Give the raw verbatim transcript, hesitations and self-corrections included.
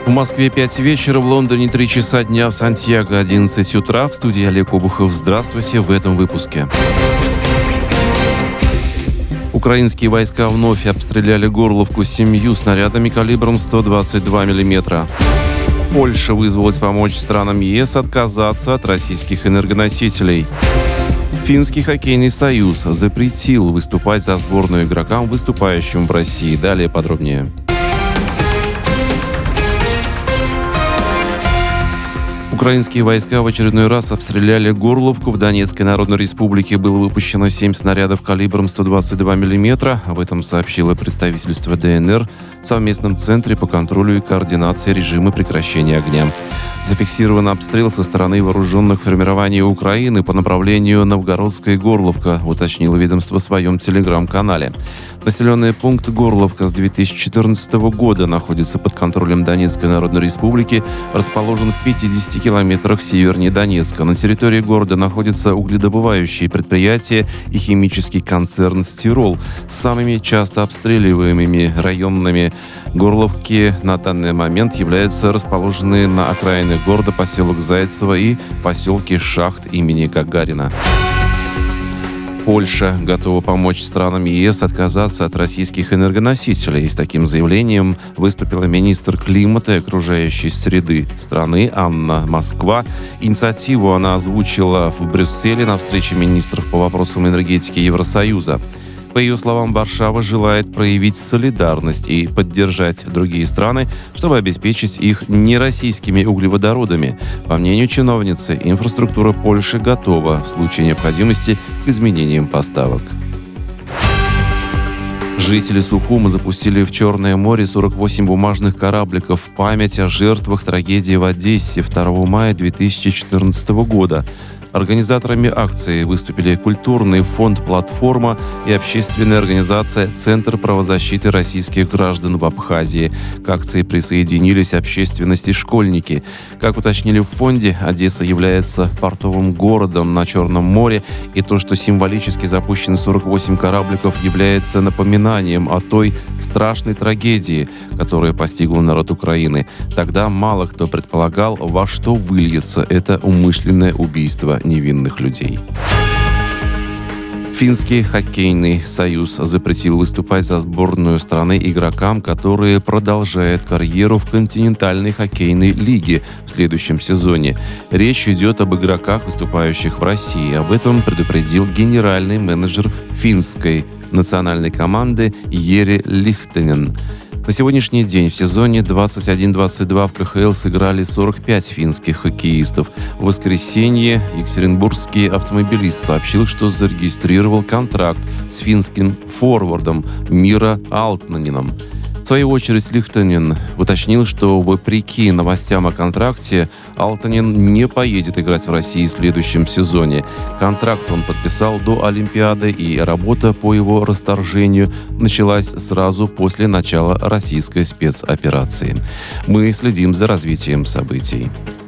В Москве пять вечера, в Лондоне три часа дня, в Сантьяго одиннадцать утра. В студии Олег Обухов. Здравствуйте в этом выпуске. Украинские войска вновь обстреляли Горловку семью снарядами калибром сто двадцать два миллиметра. Польша вызвалась помочь странам ЕС отказаться от российских энергоносителей. Финский хоккейный союз запретил выступать за сборную игрокам, выступающим в России. Далее подробнее. Украинские войска в очередной раз обстреляли Горловку. В Донецкой Народной Республике было выпущено семь снарядов калибром сто двадцать два миллиметра. Об этом сообщило представительство ДНР в совместном центре по контролю и координации режима прекращения огня. Зафиксирован обстрел со стороны вооруженных формирований Украины по направлению Новгородская Горловка, уточнило ведомство в своем телеграм-канале. Населенный пункт Горловка с две тысячи четырнадцатого года находится под контролем Донецкой Народной Республики, расположен в пятидесяти километрах севернее Донецка. На территории города находятся угледобывающие предприятия и химический концерн «Стирол». Самыми часто обстреливаемыми районами Горловки на данный момент являются расположенные на окраинах города поселок Зайцево и поселки Шахт имени Гагарина. Польша готова помочь странам ЕС отказаться от российских энергоносителей. С таким заявлением выступила министр климата и окружающей среды страны Анна Москва. Инициативу она озвучила в Брюсселе на встрече министров по вопросам энергетики Евросоюза. По ее словам, Варшава желает проявить солидарность и поддержать другие страны, чтобы обеспечить их нероссийскими углеводородами. По мнению чиновницы, инфраструктура Польши готова в случае необходимости к изменениям поставок. Жители Сухума запустили в Черное море сорок восемь бумажных корабликов в память о жертвах трагедии в Одессе второго мая две тысячи четырнадцатого года. Организаторами акции выступили культурный фонд «Платформа» и общественная организация «Центр правозащиты российских граждан в Абхазии». К акции присоединились общественность и школьники. Как уточнили в фонде, Одесса является портовым городом на Черном море, и то, что символически запущены сорок восемь корабликов, является напоминанием о той страшной трагедии, которая постигла народ Украины. Тогда мало кто предполагал, во что выльется это умышленное убийство невинных людей. Финский хоккейный союз запретил выступать за сборную страны игрокам, которые продолжают карьеру в континентальной хоккейной лиге в следующем сезоне. Речь идет об игроках, выступающих в России. Об этом предупредил генеральный менеджер финской национальной команды Ери Лихтенен. На сегодняшний день в сезоне двадцать один двадцать два в ка ха эл сыграли сорок пять финских хоккеистов. В воскресенье екатеринбургский автомобилист сообщил, что зарегистрировал контракт с финским форвардом Мира Алтнанином. В свою очередь Лихтенен уточнил, что вопреки новостям о контракте, Алтанин не поедет играть в России в следующем сезоне. Контракт он подписал до Олимпиады, и работа по его расторжению началась сразу после начала российской спецоперации. Мы следим за развитием событий.